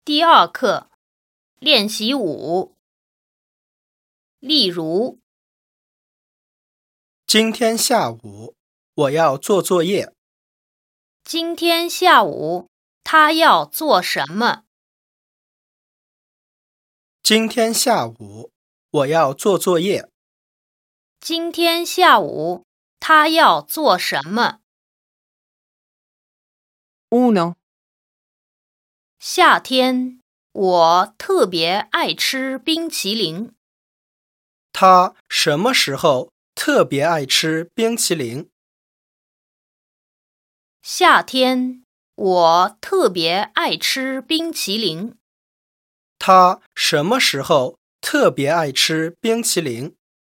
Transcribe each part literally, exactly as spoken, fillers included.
第二课，练习五。例如， 今天下午我要做作业。 今天下午他要做什么？ 今天下午我要做作业。 今天下午他要做什么？ uno, 夏天，我特别爱吃冰淇淋。 他什么时候特别爱吃冰淇淋？ 夏天，我特别爱吃冰淇淋。 他什么时候特别爱吃冰淇淋？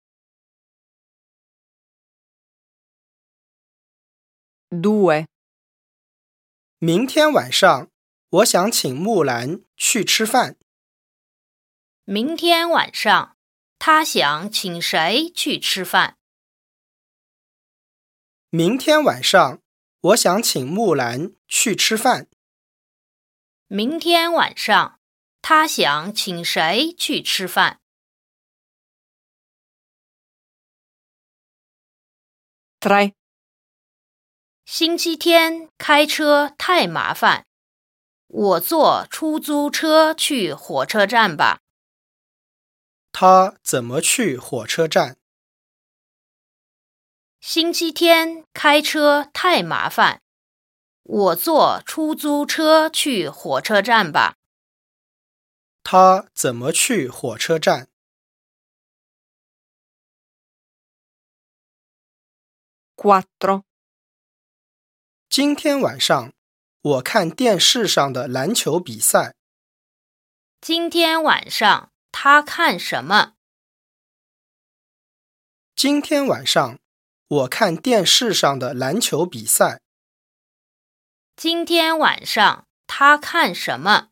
due, 明天晚上我想请木兰去吃饭。 明天晚上，他想请谁去吃饭？ 明天晚上我想请木兰去吃饭。 明天晚上，他想请谁去吃饭？ tre, 星期天开车太麻烦，我坐出租车去火车站吧。 他怎么去火车站？ 星期天开车太麻烦，我坐出租车去火车站吧。 他怎么去火车站？ quattro, 今天晚上我看电视上的篮球比赛。 今天晚上他看什么？ 今天晚上我看电视上的篮球比赛。 今天晚上他看什么？